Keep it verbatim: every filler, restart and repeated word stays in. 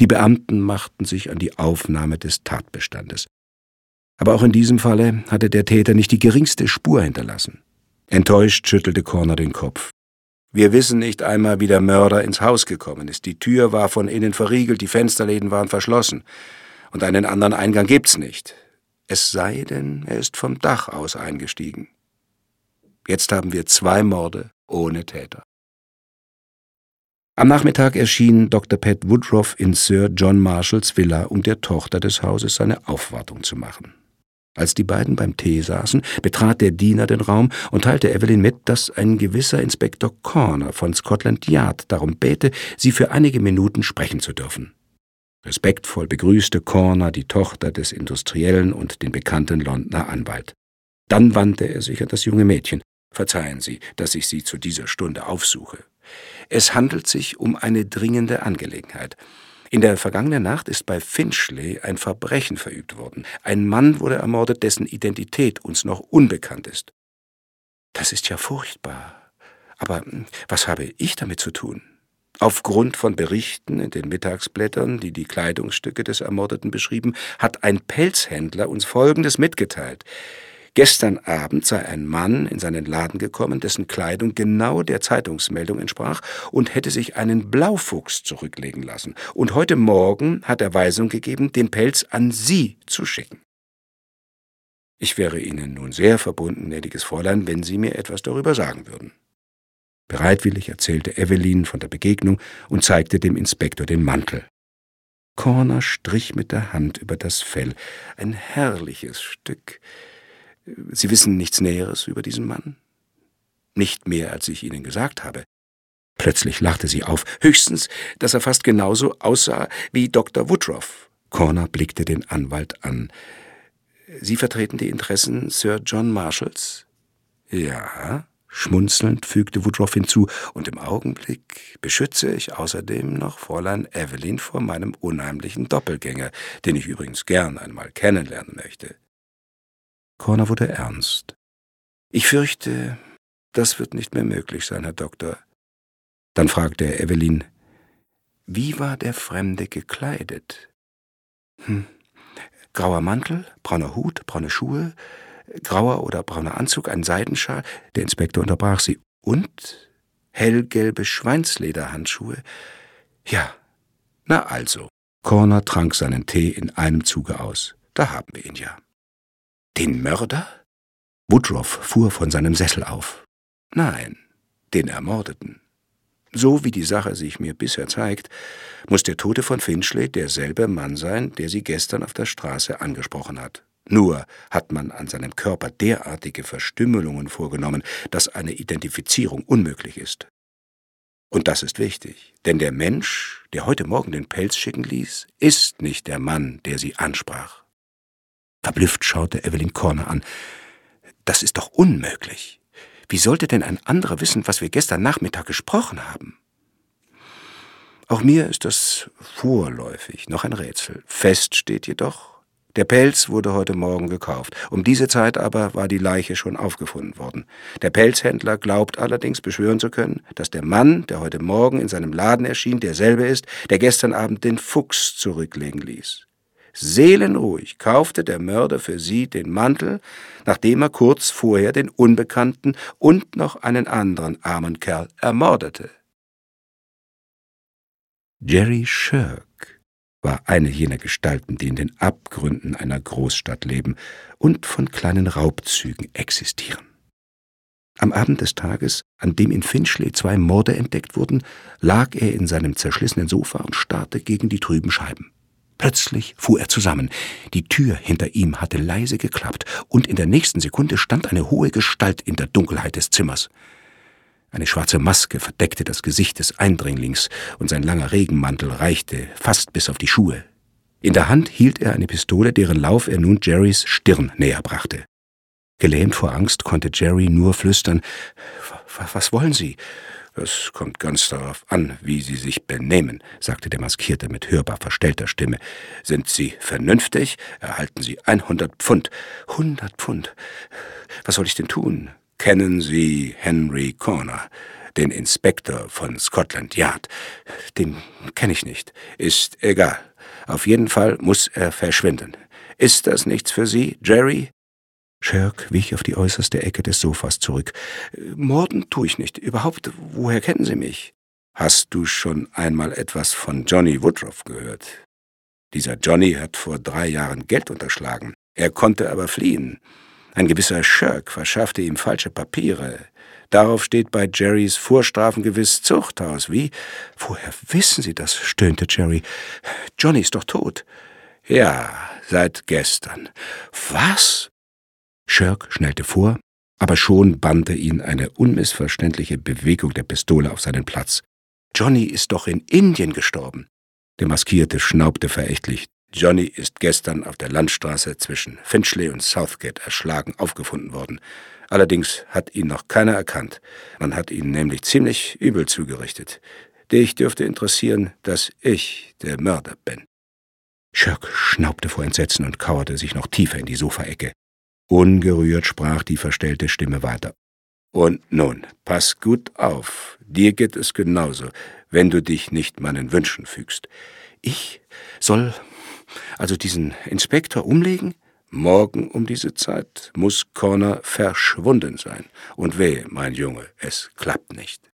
Die Beamten machten sich an die Aufnahme des Tatbestandes. Aber auch in diesem Falle hatte der Täter nicht die geringste Spur hinterlassen. Enttäuscht schüttelte Corner den Kopf. »Wir wissen nicht einmal, wie der Mörder ins Haus gekommen ist. Die Tür war von innen verriegelt, die Fensterläden waren verschlossen. Und einen anderen Eingang gibt's nicht. Es sei denn, er ist vom Dach aus eingestiegen. Jetzt haben wir zwei Morde ohne Täter.« Am Nachmittag erschien Doktor Pat Woodruff in Sir John Marshalls Villa, um der Tochter des Hauses seine Aufwartung zu machen. Als die beiden beim Tee saßen, betrat der Diener den Raum und teilte Evelyn mit, dass ein gewisser Inspektor Corner von Scotland Yard darum bäte, sie für einige Minuten sprechen zu dürfen. Respektvoll begrüßte Corner die Tochter des Industriellen und den bekannten Londoner Anwalt. Dann wandte er sich an das junge Mädchen. »Verzeihen Sie, dass ich Sie zu dieser Stunde aufsuche. Es handelt sich um eine dringende Angelegenheit. In der vergangenen Nacht ist bei Finchley ein Verbrechen verübt worden. Ein Mann wurde ermordet, dessen Identität uns noch unbekannt ist.« »Das ist ja furchtbar. Aber was habe ich damit zu tun?« »Aufgrund von Berichten in den Mittagsblättern, die die Kleidungsstücke des Ermordeten beschrieben, hat ein Pelzhändler uns Folgendes mitgeteilt. Gestern Abend sei ein Mann in seinen Laden gekommen, dessen Kleidung genau der Zeitungsmeldung entsprach und hätte sich einen Blaufuchs zurücklegen lassen. Und heute Morgen hat er Weisung gegeben, den Pelz an Sie zu schicken. Ich wäre Ihnen nun sehr verbunden, gnädiges Fräulein, wenn Sie mir etwas darüber sagen würden.« Bereitwillig erzählte Evelyn von der Begegnung und zeigte dem Inspektor den Mantel. Corner strich mit der Hand über das Fell. Ein herrliches Stück. »Sie wissen nichts Näheres über diesen Mann?« »Nicht mehr, als ich Ihnen gesagt habe.« Plötzlich lachte sie auf. »Höchstens, dass er fast genauso aussah wie Doktor Woodruff.« Corner blickte den Anwalt an. »Sie vertreten die Interessen Sir John Marshalls?« »Ja«, schmunzelnd fügte Woodruff hinzu, »und im Augenblick beschütze ich außerdem noch Fräulein Evelyn vor meinem unheimlichen Doppelgänger, den ich übrigens gern einmal kennenlernen möchte.« Corner wurde ernst. »Ich fürchte, das wird nicht mehr möglich sein, Herr Doktor.« Dann fragte er Evelyn, »Wie war der Fremde gekleidet?« »Hm, grauer Mantel, brauner Hut, braune Schuhe, grauer oder brauner Anzug, ein Seidenschal.« Der Inspektor unterbrach sie. »Und hellgelbe Schweinslederhandschuhe?« »Ja, na also.« Corner trank seinen Tee in einem Zuge aus. »Da haben wir ihn ja.« »Den Mörder?« Woodruff fuhr von seinem Sessel auf. »Nein, den Ermordeten. So wie die Sache sich mir bisher zeigt, muss der Tote von Finchley derselbe Mann sein, der sie gestern auf der Straße angesprochen hat. Nur hat man an seinem Körper derartige Verstümmelungen vorgenommen, dass eine Identifizierung unmöglich ist. Und das ist wichtig, denn der Mensch, der heute Morgen den Pelz schicken ließ, ist nicht der Mann, der sie ansprach.« Verblüfft schaute Evelyn Corner an. »Das ist doch unmöglich. Wie sollte denn ein anderer wissen, was wir gestern Nachmittag gesprochen haben?« »Auch mir ist das vorläufig noch ein Rätsel. Fest steht jedoch, der Pelz wurde heute Morgen gekauft. Um diese Zeit aber war die Leiche schon aufgefunden worden. Der Pelzhändler glaubt allerdings beschwören zu können, dass der Mann, der heute Morgen in seinem Laden erschien, derselbe ist, der gestern Abend den Fuchs zurücklegen ließ. Seelenruhig kaufte der Mörder für sie den Mantel, nachdem er kurz vorher den Unbekannten und noch einen anderen armen Kerl ermordete.« Jerry Shirk war eine jener Gestalten, die in den Abgründen einer Großstadt leben und von kleinen Raubzügen existieren. Am Abend des Tages, an dem in Finchley zwei Morde entdeckt wurden, lag er in seinem zerschlissenen Sofa und starrte gegen die trüben Scheiben. Plötzlich fuhr er zusammen. Die Tür hinter ihm hatte leise geklappt, und in der nächsten Sekunde stand eine hohe Gestalt in der Dunkelheit des Zimmers. Eine schwarze Maske verdeckte das Gesicht des Eindringlings, und sein langer Regenmantel reichte fast bis auf die Schuhe. In der Hand hielt er eine Pistole, deren Lauf er nun Jerrys Stirn näher brachte. Gelähmt vor Angst konnte Jerry nur flüstern, »Was wollen Sie?« »Es kommt ganz darauf an, wie Sie sich benehmen«, sagte der Maskierte mit hörbar verstellter Stimme. »Sind Sie vernünftig, erhalten Sie hundert Pfund.« »hundert Pfund? Was soll ich denn tun?« »Kennen Sie Henry Corner?« Den Inspektor von Scotland Yard. Den kenne ich nicht. Ist egal. Auf jeden Fall muss er verschwinden. Ist das nichts für Sie, Jerry?« Shirk wich auf die äußerste Ecke des Sofas zurück. »Morden tue ich nicht. Überhaupt, woher kennen Sie mich?« »Hast du schon einmal etwas von Johnny Woodruff gehört? Dieser Johnny hat vor drei Jahren Geld unterschlagen. Er konnte aber fliehen. Ein gewisser Shirk verschaffte ihm falsche Papiere. Darauf steht bei Jerrys Vorstrafen gewiss Zuchthaus. Wie?« »Woher wissen Sie das?« stöhnte Jerry. »Johnny ist doch tot.« »Ja, seit gestern.« »Was?« Shirk schnellte vor, aber schon bannte ihn eine unmissverständliche Bewegung der Pistole auf seinen Platz. »Johnny ist doch in Indien gestorben.« Der Maskierte schnaubte verächtlich. »Johnny ist gestern auf der Landstraße zwischen Finchley und Southgate erschlagen aufgefunden worden. Allerdings hat ihn noch keiner erkannt. Man hat ihn nämlich ziemlich übel zugerichtet. Dich dürfte interessieren, dass ich der Mörder bin.« Shirk schnaubte vor Entsetzen und kauerte sich noch tiefer in die Sofaecke. Ungerührt sprach die verstellte Stimme weiter. »Und nun, pass gut auf. Dir geht es genauso, wenn du dich nicht meinen Wünschen fügst.« »Ich soll also diesen Inspektor umlegen?« »Morgen um diese Zeit muss Connor verschwunden sein. Und wehe, mein Junge, es klappt nicht.«